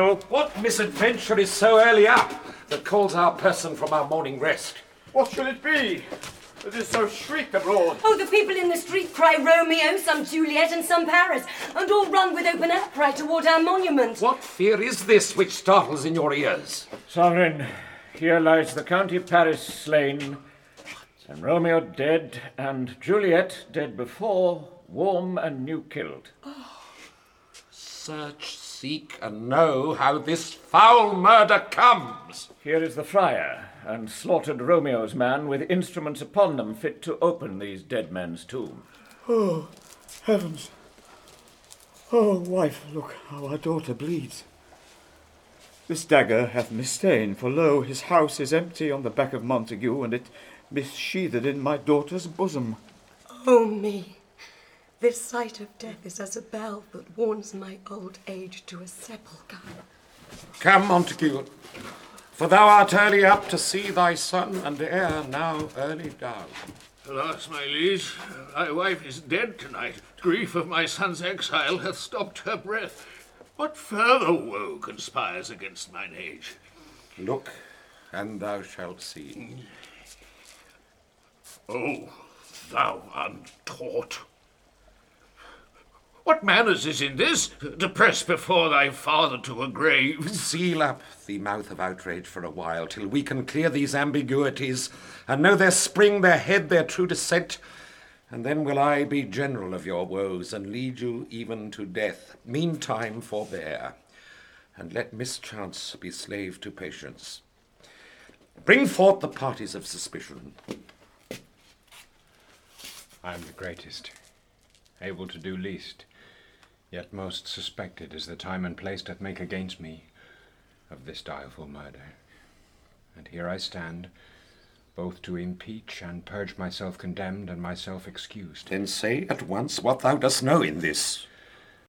Romeo. What misadventure is so early up that calls our person from our morning rest? What should it be that is so shrieked abroad? Oh, the people in the street cry Romeo, some Juliet, and some Paris, and all run with open outcry toward our monument. What fear is this which startles in your ears? Sovereign, here lies the County Paris slain, and Romeo dead, and Juliet dead before, warm and new killed. Search, seek, and know how this foul murder comes. Here is the friar, and slaughtered Romeo's man with instruments upon them fit to open these dead men's tomb. Oh, heavens. Oh, wife, look how our daughter bleeds. This dagger hath misstain, for lo, his house is empty on the back of Montague, and it missheathed in my daughter's bosom. Oh, me. This sight of death is as a bell that warns my old age to a sepulchre. Come, Montague, for thou art early up to see thy son and heir now early down. Alas, my liege, thy wife is dead tonight. Grief of my son's exile hath stopped her breath. What further woe conspires against mine age? Look, and thou shalt see. Oh, thou untaught! What manners is in this, to press before thy father to a grave? Seal up the mouth of outrage for a while, till we can clear these ambiguities, and know their spring, their head, their true descent, and then will I be general of your woes, and lead you even to death. Meantime forbear, and let mischance be slave to patience. Bring forth the parties of suspicion. I am the greatest, able to do least, yet most suspected is the time and place doth make against me of this direful murder. And here I stand, both to impeach and purge myself condemned and myself excused. Then say at once what thou dost know in this.